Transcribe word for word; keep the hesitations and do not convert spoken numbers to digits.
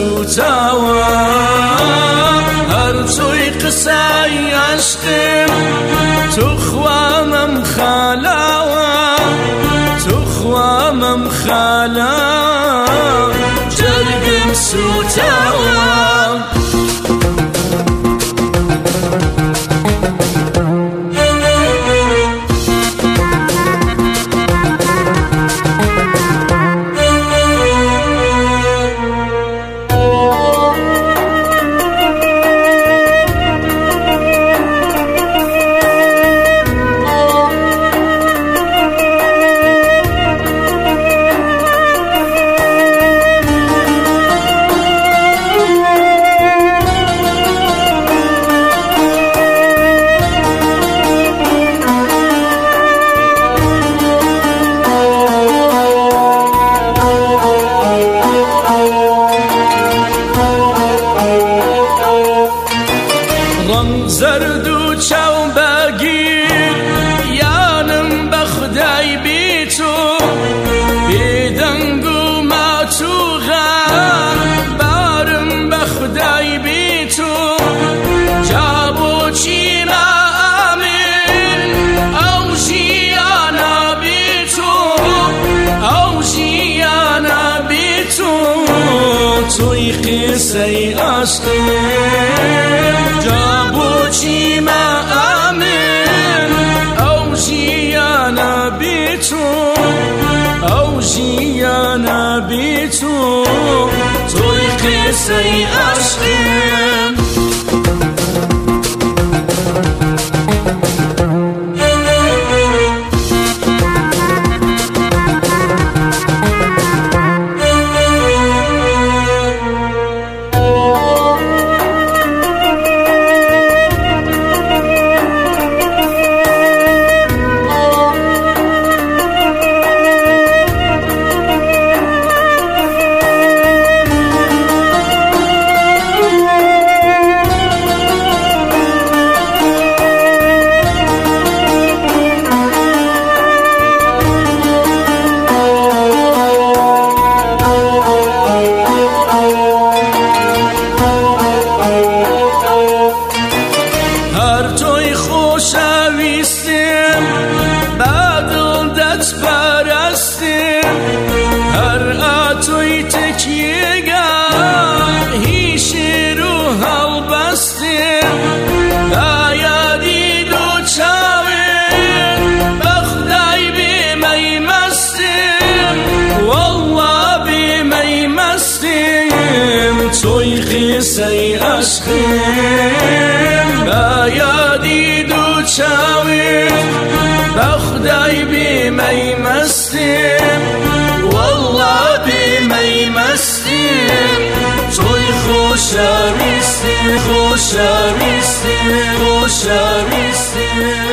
سوتاوە هەرچۆی قسەی عەشقم توخوامەم خالاوە توخوامەم خالاوە جەرگم سوتاوە زرد و چاو بگیر یانم بخدای بی تو بیدنگ و ماتوغم بارم بخدای بی تو جابو چینا آمین او جیانا بی تو او جیانا بی تو توی قصه عشقم جابو چیما آمین او جیانا بی تو او جیانا بی تو توی قصه عشقم خوشویستم بدل دت پرستم هر آتوی تکیگاه هیچ رو هل بستم دایادی دو چاوین بخدای بیمی مستم والله بیمی مستم توی قصه عشقم دایادی چاوین بخدای بیمی مستم والله بیمی مستم توی خوشویستم خوشویستم خوشویستم